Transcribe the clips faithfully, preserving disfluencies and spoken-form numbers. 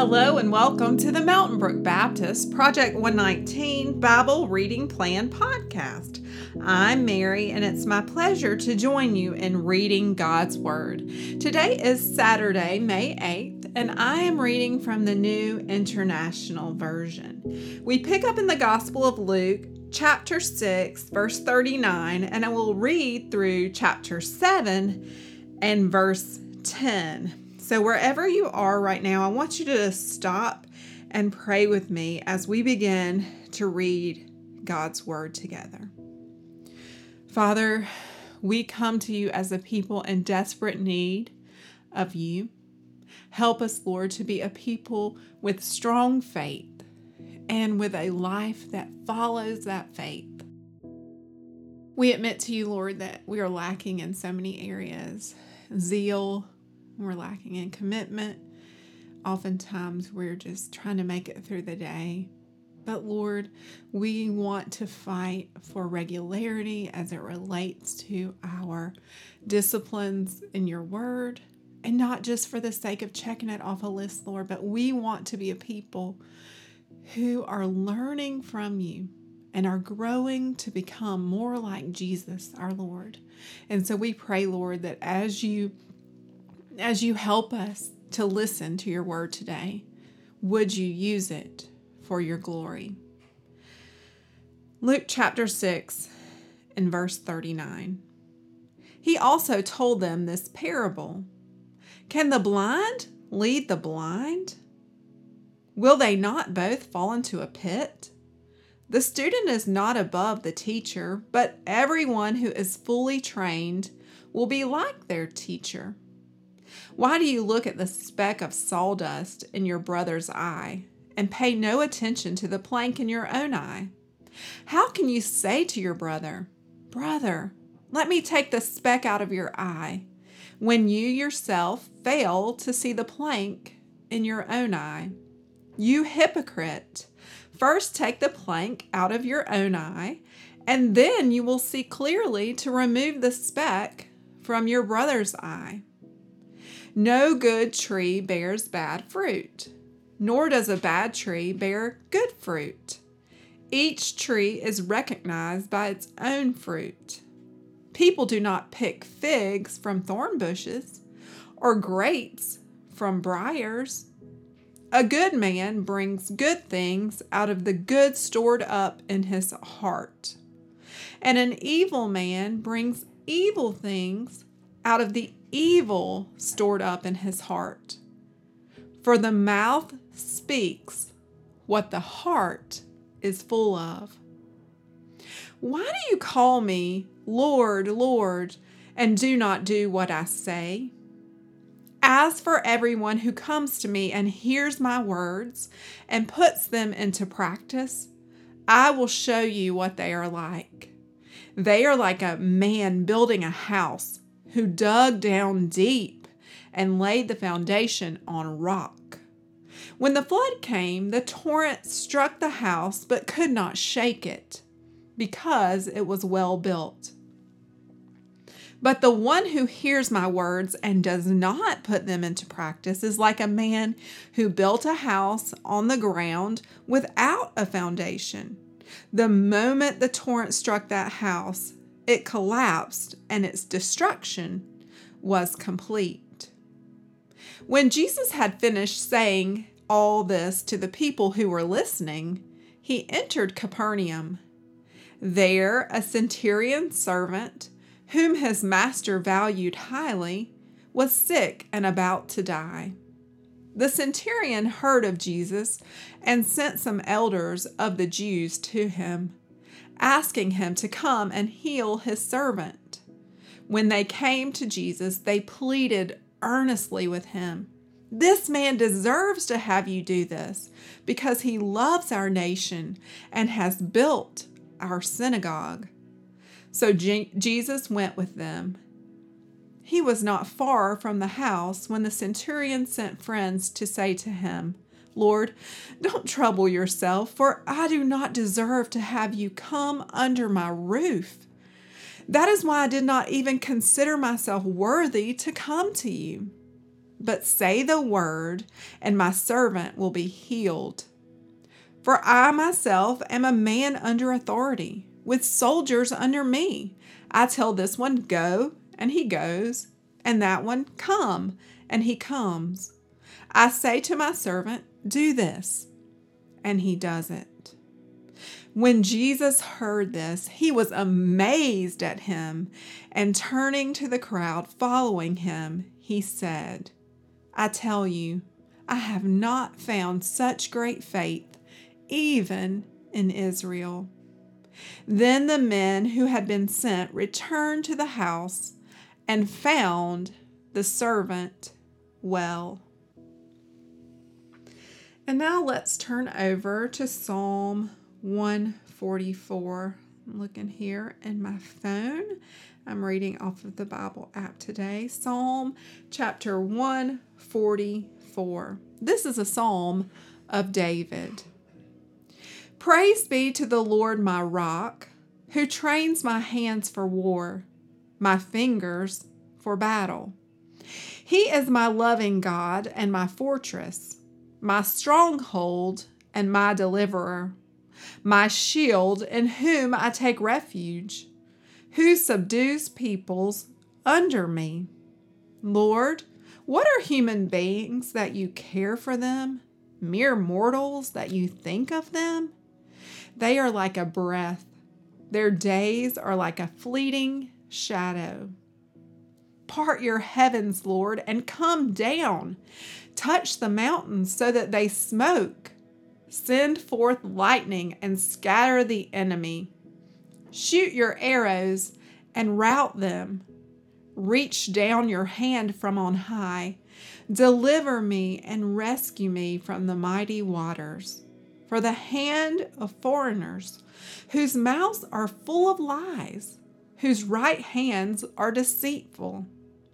Hello and welcome to the Mountain Brook Baptist Project one nineteen Bible Reading Plan podcast. I'm Mary and it's my pleasure to join you in reading God's Word. Today is Saturday, May eighth, and I am reading from the New International Version. We pick up in the Gospel of Luke, chapter six, verse thirty-nine, and I will read through chapter seven and verse ten. So wherever you are right now, I want you to just stop and pray with me as we begin to read God's Word together. Father, we come to you as a people in desperate need of you. Help us, Lord, to be a people with strong faith and with a life that follows that faith. We admit to you, Lord, that we are lacking in so many areas. Zeal, we're lacking in commitment. Oftentimes we're just trying to make it through the day. But Lord, we want to fight for regularity as it relates to our disciplines in your word. And not just for the sake of checking it off a list, Lord, but we want to be a people who are learning from you and are growing to become more like Jesus, our Lord. And so we pray, Lord, that as you As you help us to listen to your word today, would you use it for your glory? Luke chapter six and verse thirty-nine. He also told them this parable. Can the blind lead the blind? Will they not both fall into a pit? The student is not above the teacher, but everyone who is fully trained will be like their teacher. Why do you look at the speck of sawdust in your brother's eye and pay no attention to the plank in your own eye? How can you say to your brother, "Brother, let me take the speck out of your eye," when you yourself fail to see the plank in your own eye? You hypocrite! First take the plank out of your own eye, and then you will see clearly to remove the speck from your brother's eye. No good tree bears bad fruit, nor does a bad tree bear good fruit. Each tree is recognized by its own fruit. People do not pick figs from thorn bushes, or grapes from briars. A good man brings good things out of the good stored up in his heart, and an evil man brings evil things out of the evil stored up in his heart. For the mouth speaks what the heart is full of. Why do you call me Lord, Lord, and do not do what I say? As for everyone who comes to me and hears my words and puts them into practice, I will show you what they are like. They are like a man building a house who dug down deep and laid the foundation on rock. When the flood came, the torrent struck the house but could not shake it, because it was well built. But the one who hears my words and does not put them into practice is like a man who built a house on the ground without a foundation. The moment the torrent struck that house, it collapsed, and its destruction was complete. When Jesus had finished saying all this to the people who were listening, he entered Capernaum. There, a centurion servant, whom his master valued highly, was sick and about to die. The centurion heard of Jesus and sent some elders of the Jews to him, asking him to come and heal his servant. When they came to Jesus, they pleaded earnestly with him, "This man deserves to have you do this, because he loves our nation and has built our synagogue." So Je- Jesus went with them. He was not far from the house when the centurion sent friends to say to him, "Lord, don't trouble yourself, for I do not deserve to have you come under my roof. That is why I did not even consider myself worthy to come to you. but say the word, and my servant will be healed. For I myself am a man under authority, with soldiers under me. I tell this one, go, and he goes, and that one, come, and he comes. I say to my servant, do this, and he does it. When Jesus heard this, he was amazed at him, and turning to the crowd following him, he said, I tell you, I have not found such great faith, even in Israel. Then the men who had been sent returned to the house and found the servant well. And now let's turn over to Psalm one forty-four. I'm looking here in my phone. I'm reading off of the Bible app today. Psalm chapter one forty-four. This is a psalm of David. Praise be to the Lord my rock, who trains my hands for war, my fingers for battle. He is my loving God and my fortress, my stronghold and my deliverer, my shield in whom I take refuge, who subdues peoples under me. Lord, what are human beings that you care for them? Mere mortals that you think of them? They are like a breath. Their days are like a fleeting shadow. Part your heavens, Lord, and come down. Touch the mountains so that they smoke. Send forth lightning and scatter the enemy. Shoot your arrows and rout them. Reach down your hand from on high. Deliver me and rescue me from the mighty waters. For the hand of foreigners, whose mouths are full of lies, whose right hands are deceitful.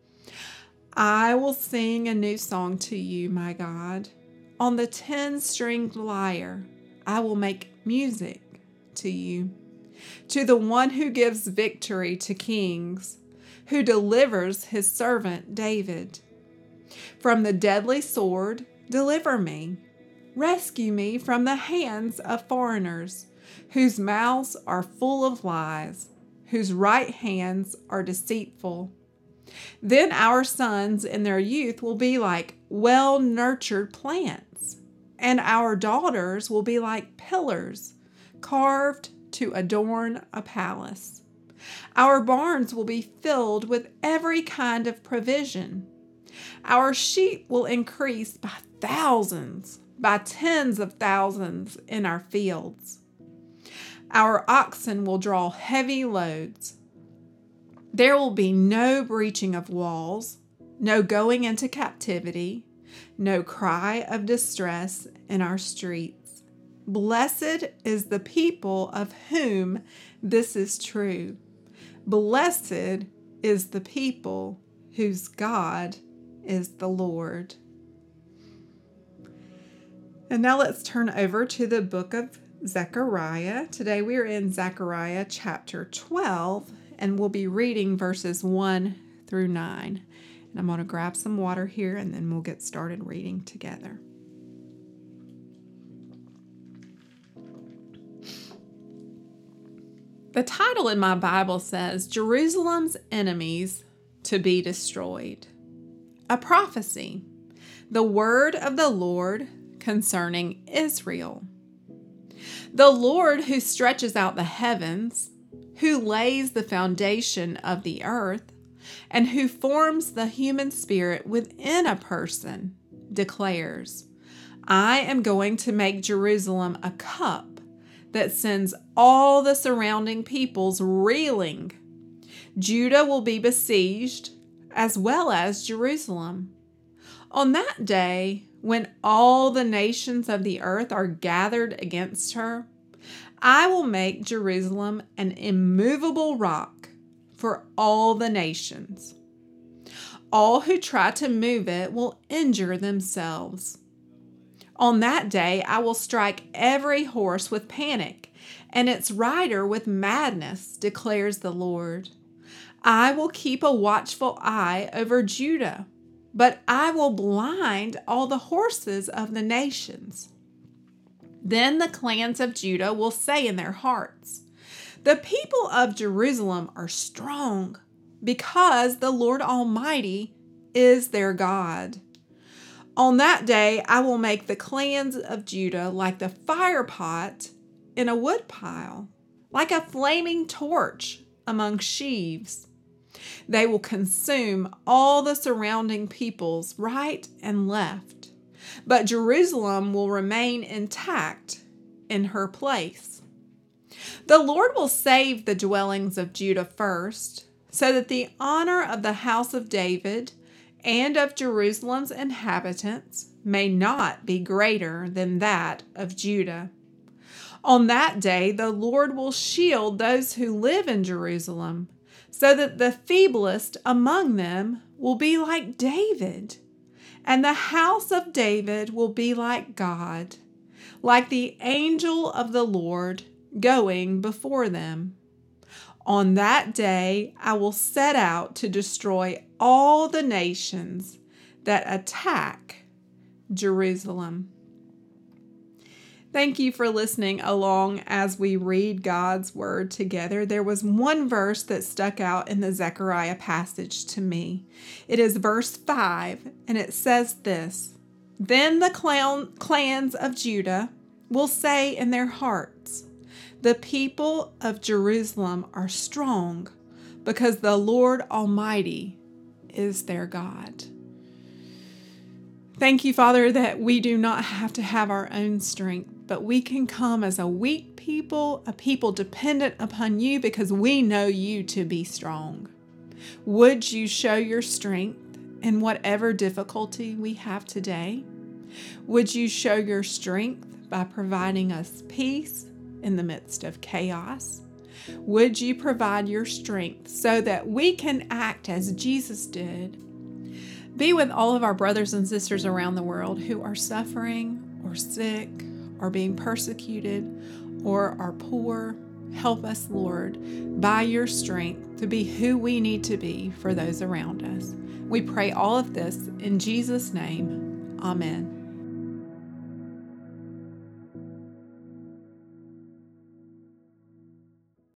I will sing a new song to you, my God. On the ten-stringed lyre, I will make music to you. To the one who gives victory to kings, who delivers his servant David. From the deadly sword, deliver me. Rescue me from the hands of foreigners, whose mouths are full of lies, whose right hands are deceitful. Then our sons in their youth will be like well-nurtured plants, and our daughters will be like pillars carved to adorn a palace. Our barns will be filled with every kind of provision. Our sheep will increase by thousands, by tens of thousands in our fields. Our oxen will draw heavy loads. There will be no breaching of walls, no going into captivity, no cry of distress in our streets. Blessed is the people of whom this is true. Blessed is the people whose God is the Lord. And now let's turn over to the book of Zechariah. Today we are in Zechariah chapter twelve, and we'll be reading verses one through nine. And I'm going to grab some water here, and then we'll get started reading together. The title in my Bible says, Jerusalem's Enemies to be Destroyed. A prophecy, the word of the Lord concerning Israel. The Lord who stretches out the heavens, who lays the foundation of the earth, and who forms the human spirit within a person, declares, I am going to make Jerusalem a cup that sends all the surrounding peoples reeling. Judah will be besieged, as well as Jerusalem. On that day, when all the nations of the earth are gathered against her, I will make Jerusalem an immovable rock for all the nations. All who try to move it will injure themselves. On that day, I will strike every horse with panic, and its rider with madness, declares the Lord. I will keep a watchful eye over Judah, but I will blind all the horses of the nations. Then the clans of Judah will say in their hearts, the people of Jerusalem are strong, because the Lord Almighty is their God. On that day, I will make the clans of Judah like the fire pot in a wood pile, like a flaming torch among sheaves. They will consume all the surrounding peoples right and left, but Jerusalem will remain intact in her place. The Lord will save the dwellings of Judah first, so that the honor of the house of David and of Jerusalem's inhabitants may not be greater than that of Judah. On that day, the Lord will shield those who live in Jerusalem, so that the feeblest among them will be like David, and the house of David will be like God, like the angel of the Lord going before them. On that day, I will set out to destroy all the nations that attack Jerusalem. Thank you for listening along as we read God's Word together. There was one verse that stuck out in the Zechariah passage to me. It is verse five, and it says this, Then the clan- clans of Judah will say in their hearts, the people of Jerusalem are strong, because the Lord Almighty is their God. Thank you, Father, that we do not have to have our own strength, but we can come as a weak people, a people dependent upon you, because we know you to be strong. Would you show your strength in whatever difficulty we have today? Would you show your strength by providing us peace in the midst of chaos? Would you provide your strength so that we can act as Jesus did? Be with all of our brothers and sisters around the world who are suffering or sick or being persecuted or are poor. Help us, Lord, by your strength to be who we need to be for those around us. We pray all of this in Jesus' name. Amen.